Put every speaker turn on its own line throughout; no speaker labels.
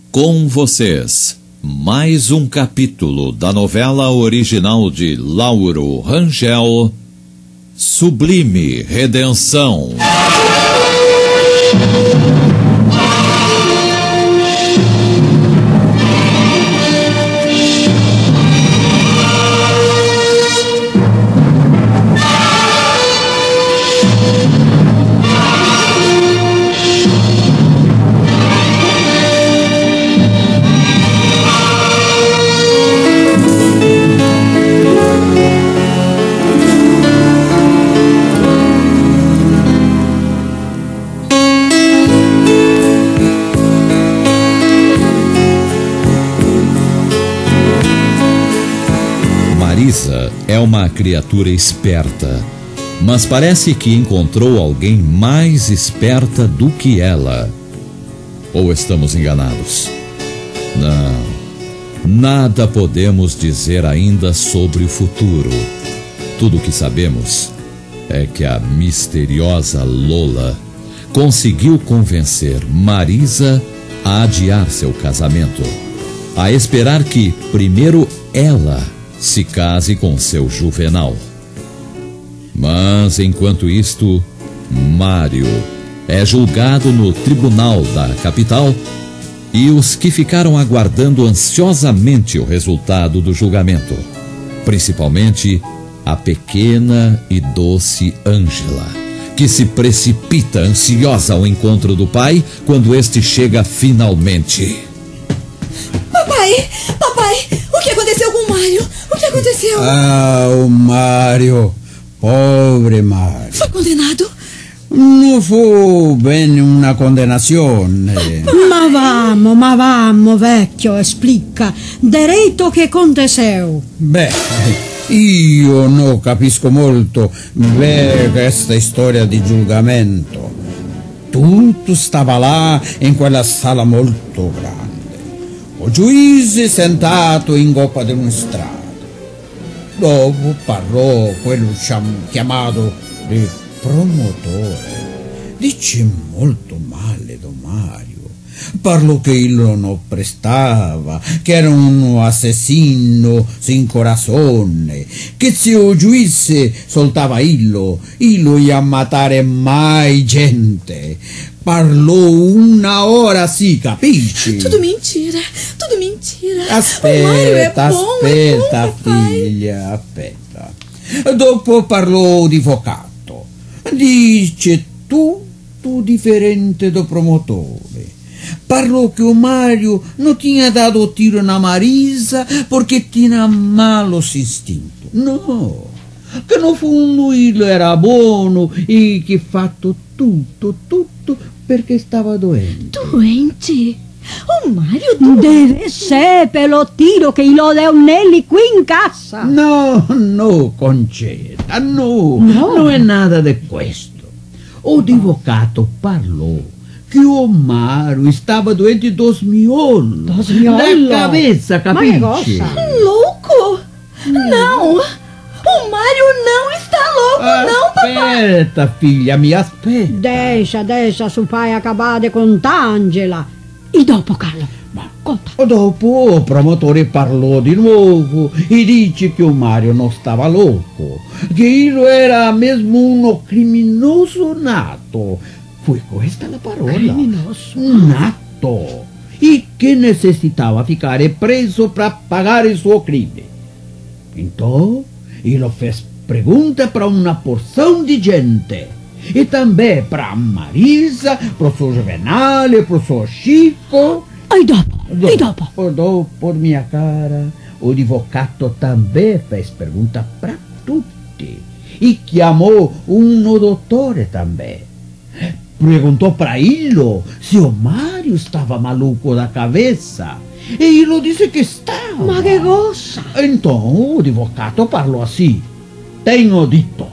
Com vocês, mais um capítulo da novela original de Lauro Rangel, Sublime Redenção. Marisa é uma criatura esperta, mas parece que encontrou alguém mais esperta do que ela. Ou estamos enganados? Não, nada podemos dizer ainda sobre o futuro. Tudo o que sabemos é que a misteriosa Lola conseguiu convencer Marisa a adiar seu casamento, a esperar que primeiro ela se case com seu Juvenal. Mas enquanto isto, Mário é julgado no tribunal da capital e os que ficaram aguardando ansiosamente o resultado do julgamento, principalmente a pequena e doce Ângela, que se precipita ansiosa ao encontro do pai quando este chega finalmente.
Papai, o que aconteceu com o Mário? O que aconteceu?
O Mário, pobre Mário.
Foi condenado?
Non fu bene una condenazione.
Ma vamos, vecchio, explica direito che aconteceu.
Beh, io non capisco molto bene questa storia di giugamento. Tutto stava là in quella sala molto grande. O giudice sentato in goppa di una strada. Dopo parlò quello chiamato il promotore. Dice molto male do Mario. Parlò che illo non prestava, che era un assassino sin corazone, che se o giudice soltava illo ia matare mai gente. Parlò una ora, sì, capisci?
Tudo mentira.
Aspetta, figlia, aspetta. Dopo parlò di avvocato. Dice tutto differente do promotore. Parlò che o Mario non tinha dato tiro na Marisa perché tinha malos istinto. No, che no fundo ele era buono e che fatto tutto perché stava doente.
Doente? O Mário
Deve ser pelo tiro che lo deu nele qui in casa.
No, Concetta, no, non è nada de questo. O avvocato parlò che o Mario stava doente dos miolos. Da cabeça, capisci?
Louco? Não! O Mário não está louco, não, papai!
Aspetta, figlia mia, aspetta.
Deixa suo pai acabar de contar, Angela. E dopo, Carlo? Conta.
Dopo o promotore parlò di nuovo e dice che o Mario non stava louco, che io era mesmo uno criminoso nato. Fu questa la parola.
Criminoso?
Nato. E che necessitava ficare preso para pagar il suo crime. Então, ele fez pergunta para uma porção de gente. E também para Marisa, para o seu Juvenal, para o seu Chico.
E dopo?
Dopo, minha cara, o advocato também fez pergunta para tutti. E chiamò un dottore também. Perguntou para ele se o Mário estava maluco da cabeça. E ele disse que estava.
Ma che cosa?
Então o advocato parlò assim: tenho dito.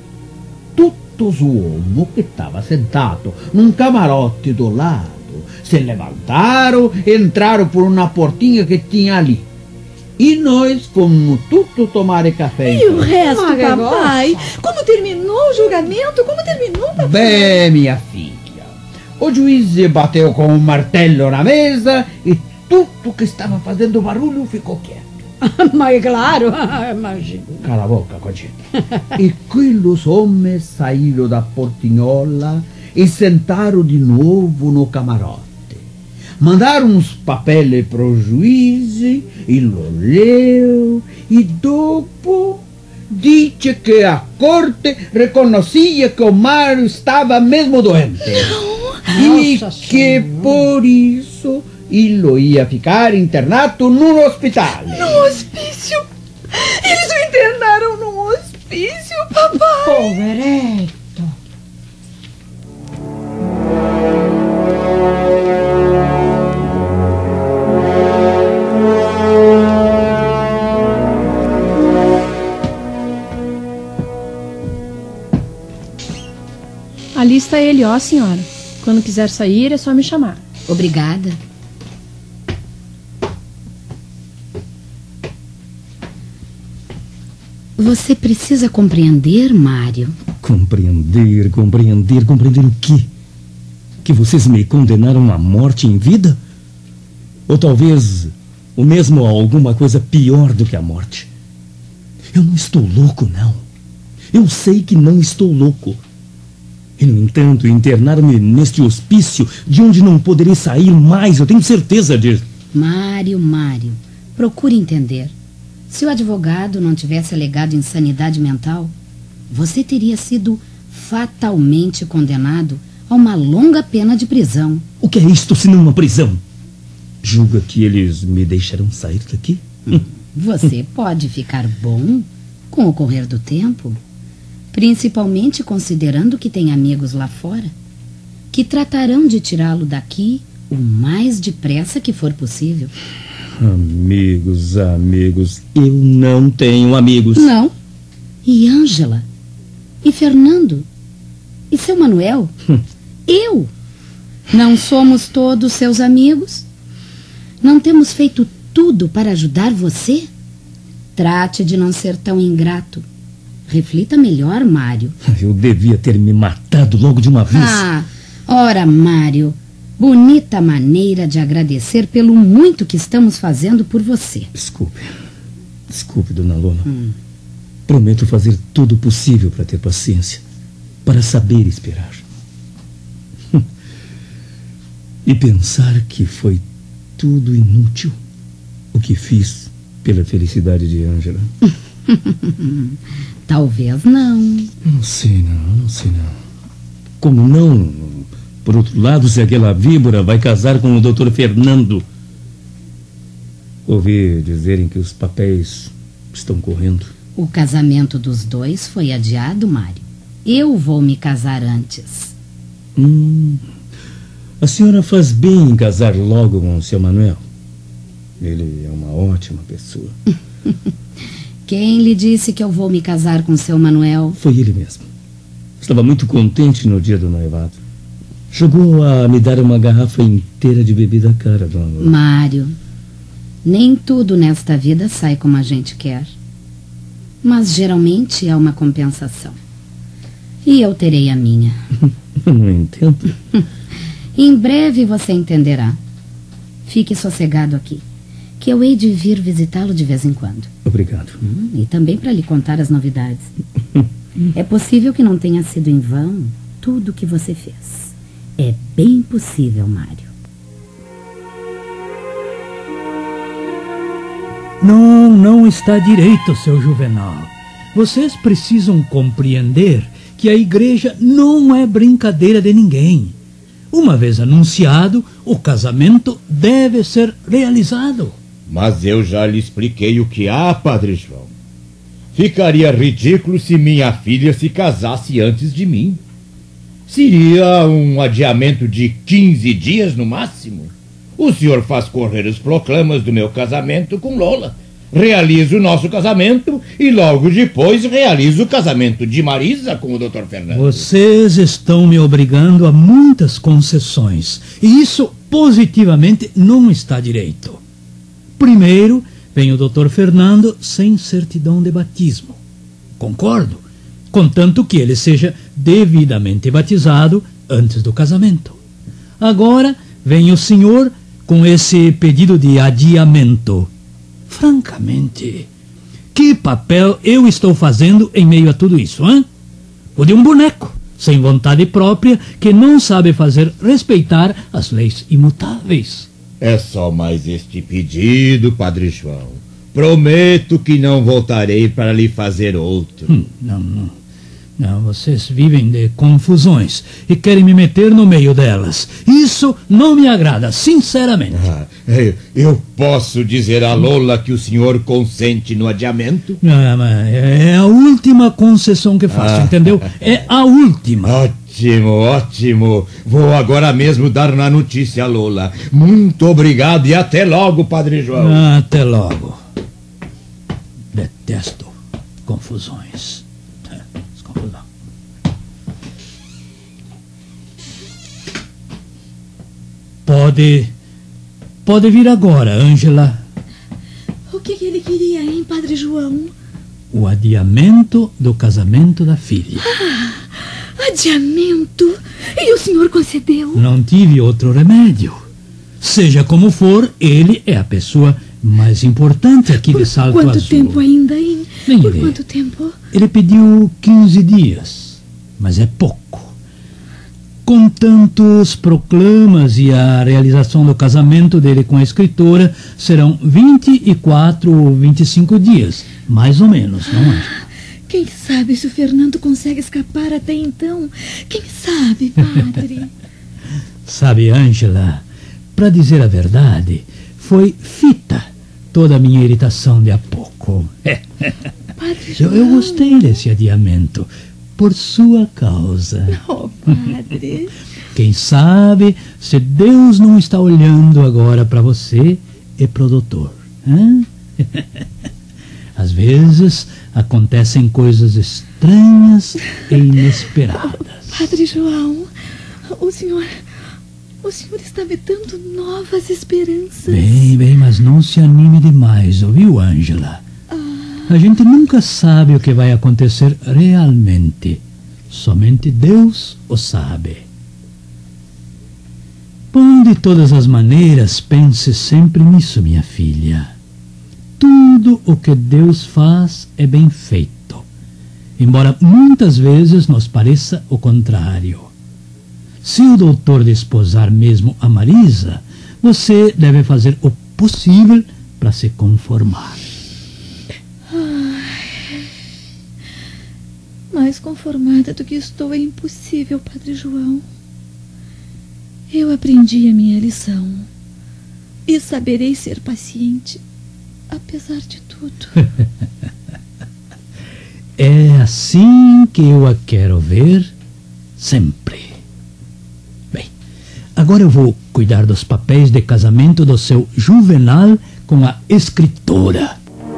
Tutto l'uomo che stava sentato num camarote do lado se levantaram e entraram por uma portinha que tinha ali. E nós fomos tudo tomar café.
E o resto, papai? Como terminou o julgamento? Como terminou, papai?
Bem, minha filha, O juiz bateu com o martelo na mesa e tudo que estava fazendo barulho ficou quieto.
Mas claro, imagino.
Cala a boca, Conchita. E aqueles homens saíram da portinhola e sentaram de novo no camarote. Mandaram uns papéis para o juiz, ele leu e dopo disse que a corte reconhecia que o Mário estava mesmo doente. E que por isso ele ia ficar internado num hospital.
No hospício? Eles o internaram num hospício, papai?
Poveretto.
Ali está ele, ó, senhora. Quando quiser sair, é só me chamar.
Obrigada. Você precisa compreender, Mário.
Compreender o quê? Que vocês me condenaram à morte em vida? Ou talvez ou mesmo a alguma coisa pior do que a morte? Eu não estou louco, não. Eu sei que não estou louco. E, no entanto, internaram-me neste hospício de onde não poderei sair mais, eu tenho certeza disso.
Mário, procure entender. Se o advogado não tivesse alegado insanidade mental, você teria sido fatalmente condenado a uma longa pena de prisão.
O que é isto senão uma prisão? Julga que eles me deixarão sair daqui?
Você pode ficar bom com o correr do tempo, principalmente considerando que tem amigos lá fora, que tratarão de tirá-lo daqui o mais depressa que for possível.
Amigos, eu não tenho amigos.
Não? E Ângela? E Fernando? E seu Manuel? Eu? Não somos todos seus amigos? Não temos feito tudo para ajudar você? Trate de não ser tão ingrato. Reflita melhor, Mário.
Eu devia ter me matado logo de uma vez.
Ora, Mário, bonita maneira de agradecer pelo muito que estamos fazendo por você.
Desculpe, dona Lola. Prometo fazer tudo o possível para ter paciência, para saber esperar. E pensar que foi tudo inútil o que fiz pela felicidade de Ângela.
Talvez não.
Não sei não. Como não? Por outro lado, se aquela víbora vai casar com o Dr. Fernando. Ouvi dizerem que os papéis estão correndo.
O casamento dos dois foi adiado, Mário. Eu vou me casar antes.
A senhora faz bem em casar logo com o seu Manuel. Ele é uma ótima pessoa.
Quem lhe disse que eu vou me casar com seu Manuel?
Foi ele mesmo. Estava muito contente no dia do noivado. Chegou a me dar uma garrafa inteira de bebida cara, dona Lola.
Mário, nem tudo nesta vida sai como a gente quer. Mas geralmente é uma compensação. E eu terei a minha.
Não entendo.
Em breve você entenderá. Fique sossegado aqui, que eu hei de vir visitá-lo de vez em quando.
Obrigado.
E também para lhe contar as novidades. É possível que não tenha sido em vão tudo o que você fez. É bem possível, Mário.
Não está direito, seu Juvenal. Vocês precisam compreender que a igreja não é brincadeira de ninguém. Uma vez anunciado, o casamento deve ser realizado.
Mas eu já lhe expliquei o que há, Padre João. Ficaria ridículo se minha filha se casasse antes de mim. Seria um adiamento de 15 dias no máximo. O senhor faz correr as proclamas do meu casamento com Lola. Realiza o nosso casamento e logo depois realiza o casamento de Marisa com o Dr. Fernando.
Vocês estão me obrigando a muitas concessões. E isso positivamente não está direito. Primeiro, vem o Dr. Fernando sem certidão de batismo. Concordo, contanto que ele seja devidamente batizado antes do casamento. Agora vem o senhor com esse pedido de adiamento. Francamente, que papel eu estou fazendo em meio a tudo isso, hein? O de um boneco, sem vontade própria, que não sabe fazer respeitar as leis imutáveis.
É só mais este pedido, Padre João. Prometo que não voltarei para lhe fazer outro.
Não, vocês vivem de confusões e querem me meter no meio delas. Isso não me agrada, sinceramente.
Eu posso dizer a Lola que o senhor consente no adiamento?
Mas é a última concessão que faço, entendeu? É a última.
Ótimo. Vou agora mesmo dar na notícia a Lola. Muito obrigado e até logo, Padre João.
Até logo. Detesto confusões. Pode vir agora, Ângela.
O que ele queria, hein, Padre João?
O adiamento do casamento da filha.
Adiamento? E o senhor concedeu?
Não tive outro remédio. Seja como for, ele é a pessoa mais importante aqui de Salto Azul.
Por quanto tempo ainda, hein? Por quanto tempo?
Ele pediu 15 dias, mas é pouco. Com tantos proclamas e a realização do casamento dele com a escritora, serão 24 ou 25 dias, mais ou menos, não é?
Quem sabe se o Fernando consegue escapar até então? Quem sabe, padre?
Sabe, Ângela, para dizer a verdade, foi fita toda a minha irritação de há pouco.
Padre
Eu gostei desse adiamento. Por sua causa.
Oh, padre.
Quem sabe se Deus não está olhando agora para você e para o doutor. Hein? Às vezes acontecem coisas estranhas e inesperadas.
Padre João, o senhor está me dando novas esperanças.
Bem, mas não se anime demais, ouviu, Ângela? A gente nunca sabe o que vai acontecer realmente. Somente Deus o sabe. Bom, de todas as maneiras, pense sempre nisso, minha filha. Tudo o que Deus faz é bem feito, embora muitas vezes nos pareça o contrário. Se o doutor desposar mesmo a Marisa, você deve fazer o possível para se conformar.
Mais conformada do que estou é impossível, Padre João. Eu aprendi a minha lição e saberei ser paciente, apesar de tudo.
É assim que eu a quero ver sempre. Bem, agora eu vou cuidar dos papéis de casamento do seu Juvenal com a escritora.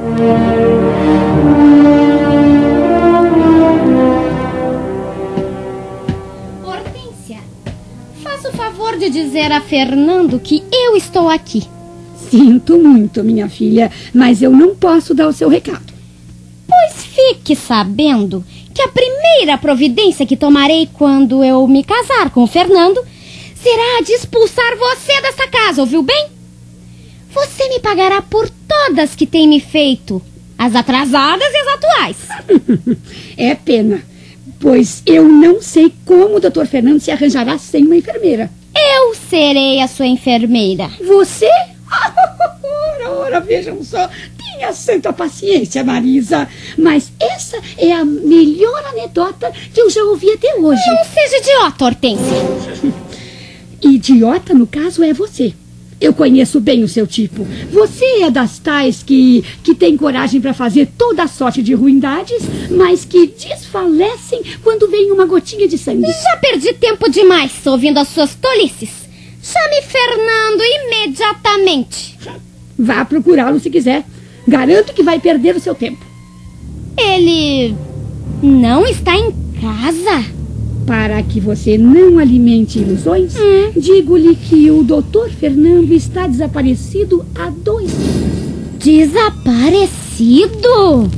De dizer a Fernando que eu estou aqui.
Sinto muito, minha filha, mas eu não posso dar o seu recado.
Pois fique sabendo que a primeira providência que tomarei quando eu me casar com o Fernando será a de expulsar você dessa casa, ouviu bem? Você me pagará por todas que tem me feito, as atrasadas e as atuais.
É pena, pois eu não sei como o Dr. Fernando se arranjará sem uma enfermeira.
Eu serei a sua enfermeira.
Você? Ora, vejam só. Tenha santa paciência, Marisa. Mas essa é a melhor anedota que eu já ouvi até hoje.
Não seja idiota, Hortência.
Idiota, no caso, é você. Eu conheço bem o seu tipo. Você é das tais que tem coragem para fazer toda a sorte de ruindades, mas que desfalecem quando vem uma gotinha de sangue.
Já perdi tempo demais ouvindo as suas tolices. Chame Fernando imediatamente.
Vá procurá-lo se quiser. Garanto que vai perder o seu tempo.
Ele não está em casa?
Para que você não alimente ilusões, digo-lhe que o Dr. Fernando está desaparecido há 2 dias.
Desaparecido?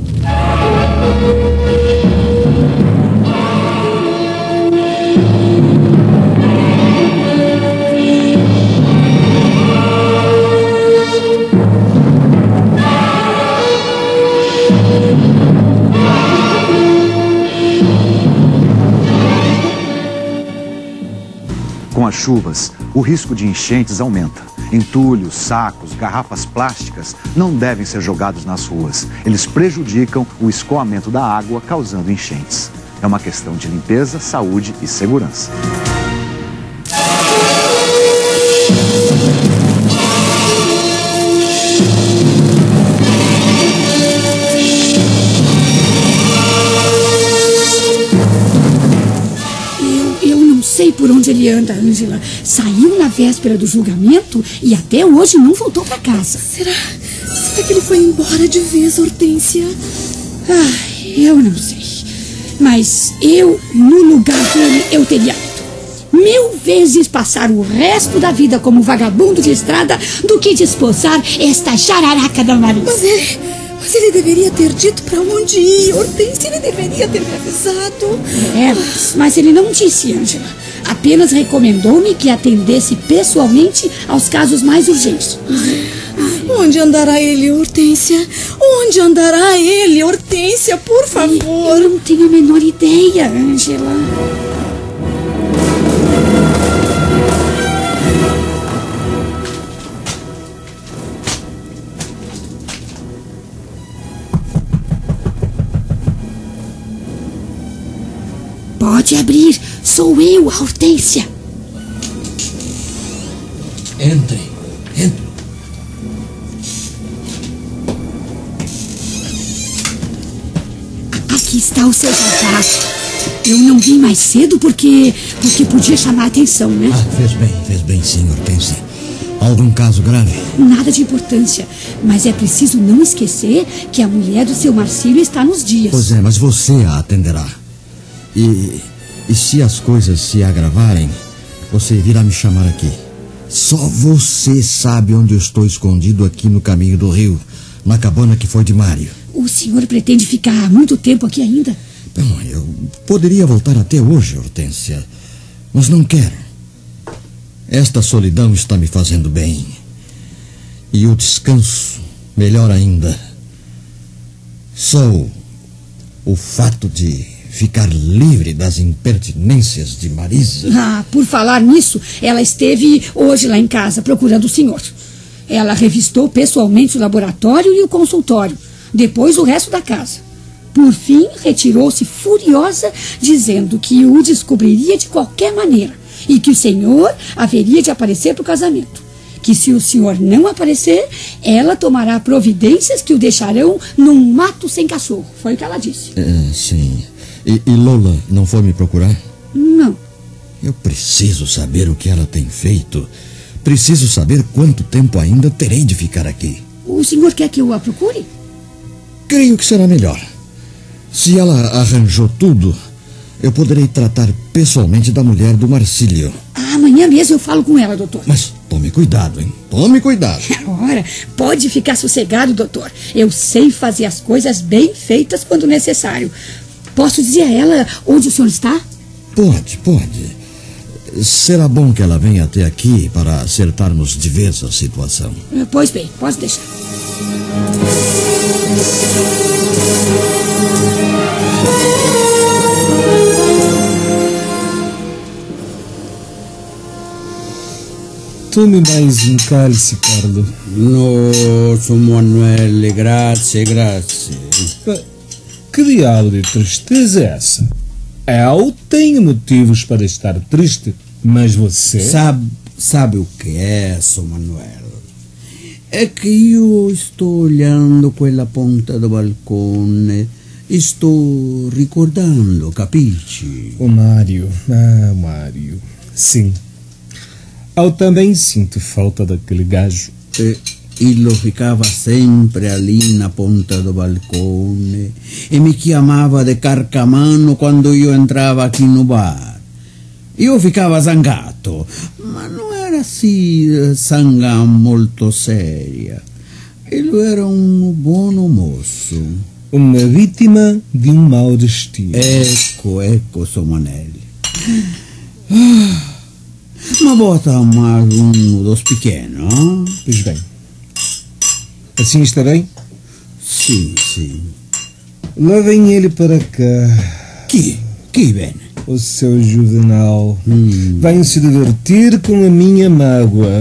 chuvas, o risco de enchentes aumenta. Entulhos, sacos, garrafas plásticas não devem ser jogados nas ruas. Eles prejudicam o escoamento da água, causando enchentes. É uma questão de limpeza, saúde e segurança.
Sei por onde ele anda, Ângela. Saiu na véspera do julgamento e até hoje não voltou para casa.
Será que ele foi embora de vez, Hortência?
Eu não sei. Mas eu, no lugar dele, eu teria ido. 1000 vezes passar o resto da vida como vagabundo de estrada do que desposar esta jararaca da Marisa.
Mas ele deveria ter dito para onde ir, Hortência. Ele deveria ter me avisado.
Mas ele não disse, Ângela. Apenas recomendou-me que atendesse pessoalmente aos casos mais urgentes.
Onde andará ele, Hortência? Onde andará ele, Hortência, por favor?
Eu não tenho a menor ideia, Ângela. Pode abrir. Sou eu, a Hortência.
Entre.
Aqui está o seu jantar. Eu não vim mais cedo porque podia chamar a atenção, né?
Fez bem, sim, Hortência. Algum caso grave?
Nada de importância. Mas é preciso não esquecer que a mulher do seu Marcílio está nos dias.
Pois é, mas você a atenderá. E se as coisas se agravarem, você virá me chamar aqui. Só você sabe onde eu estou escondido aqui no caminho do rio, na cabana que foi de Mário.
O senhor pretende ficar muito tempo aqui ainda?
Bom, eu poderia voltar até hoje, Hortência, mas não quero. Esta solidão está me fazendo bem. E o descanso, melhor ainda. Só o fato de ficar livre das impertinências de Marisa.
Por falar nisso, ela esteve hoje lá em casa procurando o senhor. Ela revistou pessoalmente o laboratório e o consultório, depois o resto da casa. Por fim, retirou-se furiosa, dizendo que o descobriria de qualquer maneira e que o senhor haveria de aparecer para o casamento. Que se o senhor não aparecer, ela tomará providências que o deixarão num mato sem cachorro. Foi o que ela disse.
Sim. E Lola não foi me procurar?
Não.
Eu preciso saber o que ela tem feito. Preciso saber quanto tempo ainda terei de ficar aqui.
O senhor quer que eu a procure?
Creio que será melhor. Se ela arranjou tudo, eu poderei tratar pessoalmente da mulher do Marcílio.
Amanhã mesmo eu falo com ela, doutor.
Mas tome cuidado, hein? Tome cuidado.
Ora, pode ficar sossegado, doutor. Eu sei fazer as coisas bem feitas quando necessário. Posso dizer a ela onde o senhor está?
Pode. Será bom que ela venha até aqui para acertarmos de vez a situação.
Pois bem, pode deixar.
Tome mais um cálice, Carlo.
Nossa, Manuel, grazie.
Que diabo de tristeza é essa? Eu tenho motivos para estar triste, mas você...
Sabe o que é, Sr. Manuel? É que eu estou olhando quella ponta do balcone, estou ricordando, capisci?
O Mário, Mário, sim. Eu também sinto falta daquele gajo.
Ele ficava sempre ali na ponta do balcone e me chamava de carcamano quando eu entrava aqui no bar. Eu ficava zangato, ma não era assim zanga molto séria. Ele era um bom moço.
Uma vítima de um mau destino.
Ecco, Somanelli. Ma bota mais dos pequenos.
Pois bem. Assim está bem?
Sim.
Levem ele para cá.
Que vem?
O seu Juvenal vai se divertir com a minha mágoa.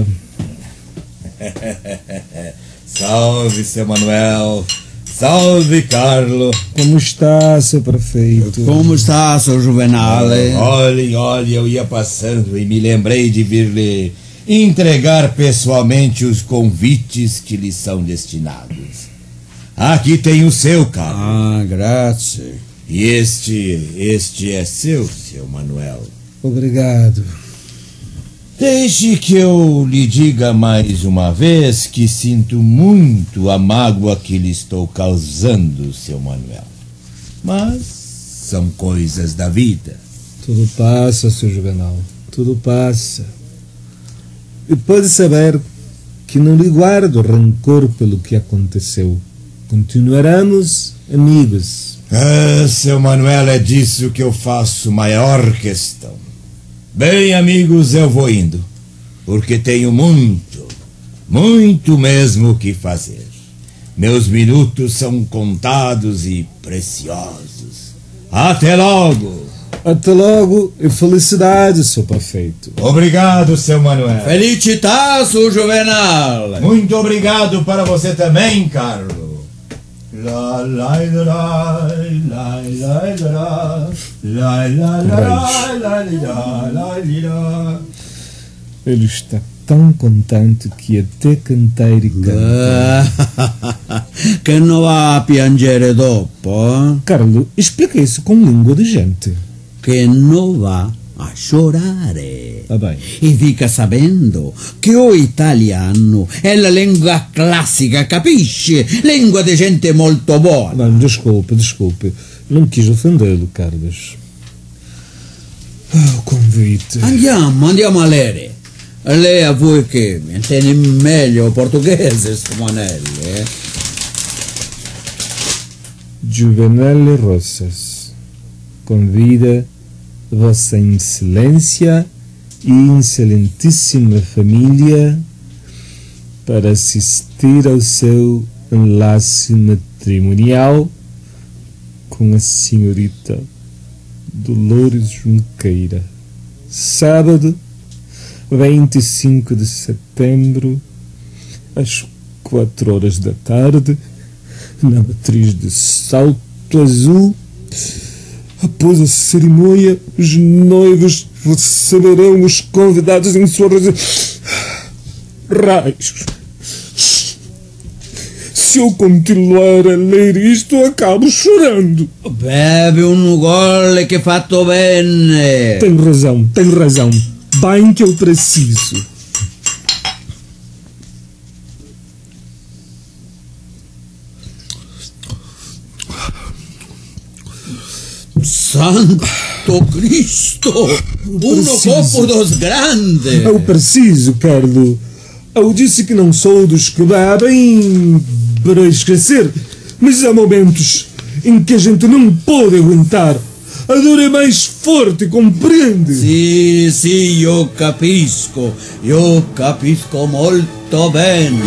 Salve, seu Manuel. Salve, Carlo.
Como está, seu prefeito?
Como está, seu Juvenal?
Olha, eu ia passando e me lembrei de vir lhe entregar pessoalmente os convites que lhe são destinados. Aqui tem o seu, Carlo.
Ah, grazie.
E este é seu Manuel.
Obrigado.
Deixe que eu lhe diga mais uma vez que sinto muito a mágoa que lhe estou causando, seu Manuel. Mas são coisas da vida.
Tudo passa, seu Juvenal. Tudo passa. E pode saber que não lhe guardo rancor pelo que aconteceu. Continuaremos amigos.
Ah, seu Manuel, é disso que eu faço maior questão. Bem, amigos, eu vou indo, porque tenho muito mesmo o que fazer. Meus minutos são contados e preciosos. Até logo!
Até logo e felicidade, seu prefeito.
Obrigado, seu Manuel.
Felicitaço, Juvenal.
Muito obrigado para você também, Carlo. La la la la la la la la la la la.
Ele está tão contente que até cantar e canta.
Que não va a piangere dopo.
Carlo, explica isso com língua de gente.
Que não va a chorare.
Ah, bem.
E fica sabendo che o italiano è la lingua classica, capisce? Lingua di gente molto buona.
Não, desculpe. Não quis ofendê-lo, Carlos. O convite.
Andiamo a lere. Lei a voi che intende meglio portoghese, Scomanelli,
Juvenal Rossas convida Vossa Excelência e excelentíssima família para assistir ao seu enlace matrimonial com a senhorita Dolores Junqueira, sábado 25 de setembro, às 4 horas da tarde, na matriz de Salto Azul. Após a cerimônia, os noivos receberão os convidados em sua residência. Raios! Se eu continuar a ler isto, acabo chorando.
Bebe um gole que fatto bene.
Tem razão. Bem que eu preciso.
Santo Cristo! Copo dos grandes!
Eu preciso, Carlo. Eu disse que não sou dos que bebem para esquecer, mas há momentos em que a gente não pode aguentar. A dor é mais forte, compreende?
Sì, io capisco molto bene.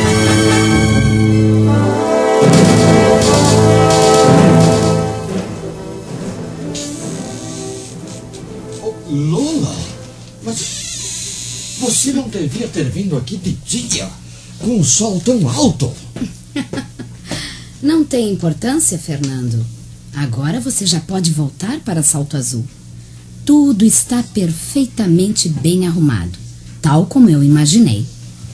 Lola, mas você não devia ter vindo aqui de dia, com o sol tão alto.
Não tem importância, Fernando. Agora você já pode voltar para Salto Azul. Tudo está perfeitamente bem arrumado, tal como eu imaginei.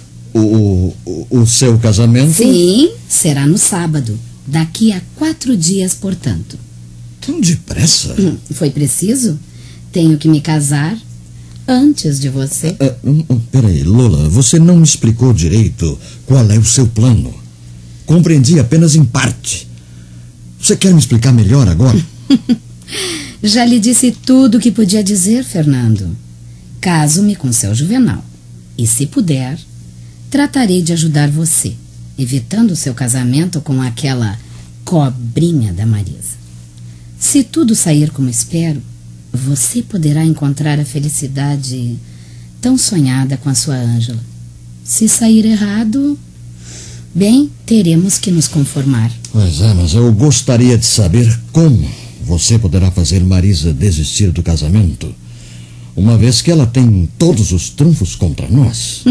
O seu casamento?
Sim, será no sábado, daqui a 4 dias, portanto.
Tão depressa?
Foi preciso? Tenho que me casar antes de você.
Peraí, Lola, você não me explicou direito qual é o seu plano. Compreendi apenas em parte. Você quer me explicar melhor agora?
Já lhe disse tudo o que podia dizer, Fernando. Caso-me com seu Juvenal. E se puder, tratarei de ajudar você, evitando seu casamento com aquela cobrinha da Marisa. Se tudo sair como espero, você poderá encontrar a felicidade tão sonhada com a sua Ângela. Se sair errado, bem, teremos que nos conformar.
Pois é, mas eu gostaria de saber como. você poderá fazer Marisa desistir do casamento, uma vez que ela tem todos os trunfos contra nós.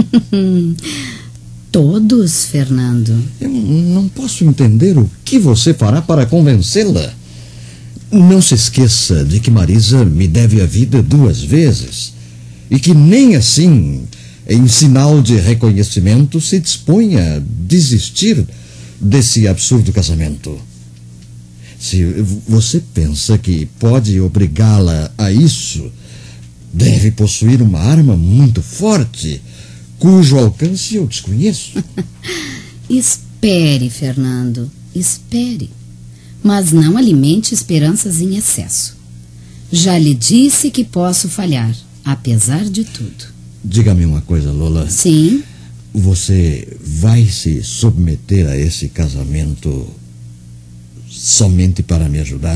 Todos, Fernando?
Eu não posso entender o que você fará para convencê-la. Não se esqueça de que Marisa me deve a vida 2 vezes e que nem assim, em sinal de reconhecimento, se dispõe a desistir desse absurdo casamento. Se você pensa que pode obrigá-la a isso, deve possuir uma arma muito forte, cujo alcance eu desconheço.
Espere, Fernando, espere. Mas não alimente esperanças em excesso. Já lhe disse que posso falhar, apesar de tudo.
Diga-me uma coisa, Lola.
Sim?
Você vai se submeter a esse casamento somente para me ajudar?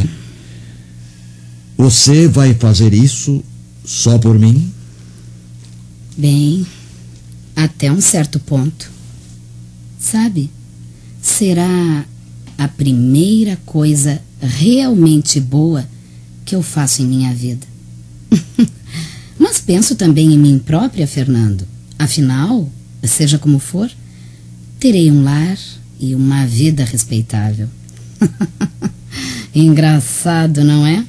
Você vai fazer isso só por mim?
Bem, até um certo ponto. Sabe, será a primeira coisa realmente boa que eu faço em minha vida. Mas penso também em mim própria, Fernando. Afinal, seja como for, terei um lar e uma vida respeitável. Engraçado, não é?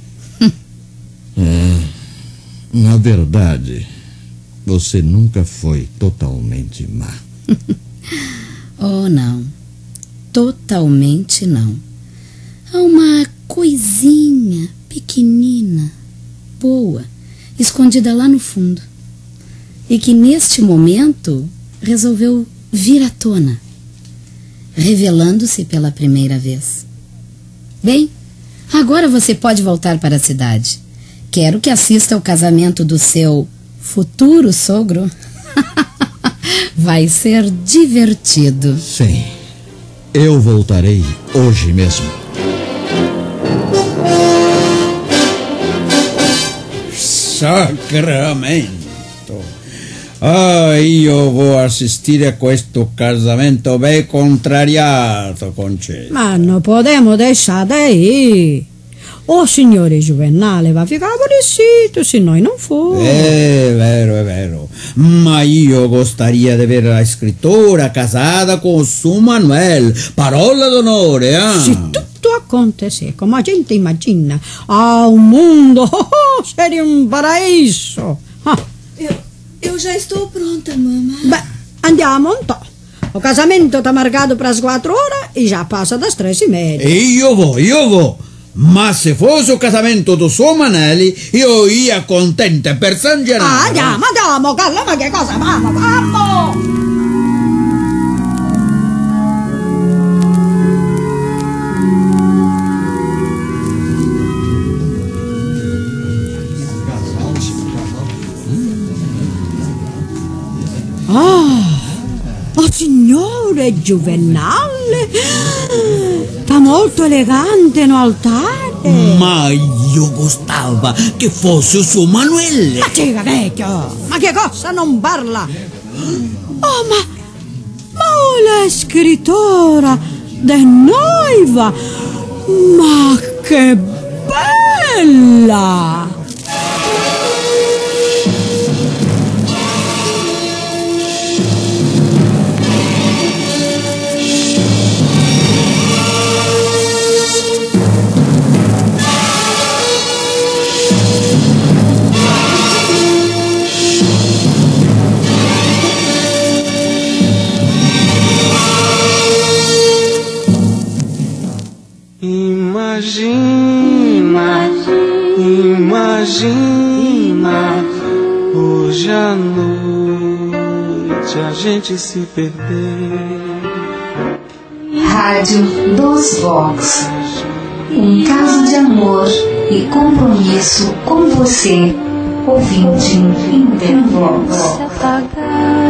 Na verdade, você nunca foi totalmente má.
Oh, não. Totalmente não. Há uma coisinha pequenina, boa, escondida lá no fundo, e que neste momento resolveu vir à tona, revelando-se pela primeira vez. Bem, agora você pode voltar para a cidade. Quero que assista ao casamento do seu futuro sogro. Vai ser divertido.
Sim, eu voltarei hoje mesmo.
Sacramento! Io vou assistere a questo casamento ben contrariato, Concetta.
Ma non possiamo lasciare aí. O signore Juvenale va a ficar aborrecido se noi non for.
È vero. Ma io gostaria di vedere la scrittora casata con su Manuel. Parola d'onore, eh?
Se tutto acontece come a gente immagina, un mondo, seria un paraíso.
Eu já estou pronta, mamma.
Beh, andiamo un po'. O casamento tá marcado para as 4 horas e já passa das 3:30.
E io vou. Ma se fosse il casamento do suo Manelli, io ia contenta per San Gennaro.
Andiamo, Carla, ma che cosa? Vamos! O signore Juvenale sta molto elegante no altare.
Ma io gostava che fosse il suo Manuele.
Ma dica, vecchio, ma che cosa non parla? Oh, ma la scrittora de Noiva, ma che bella!
Imagina hoje à noite a gente se perder.
Rádio dos Vox. Caso de amor e compromisso com você, ouvinte Intervox.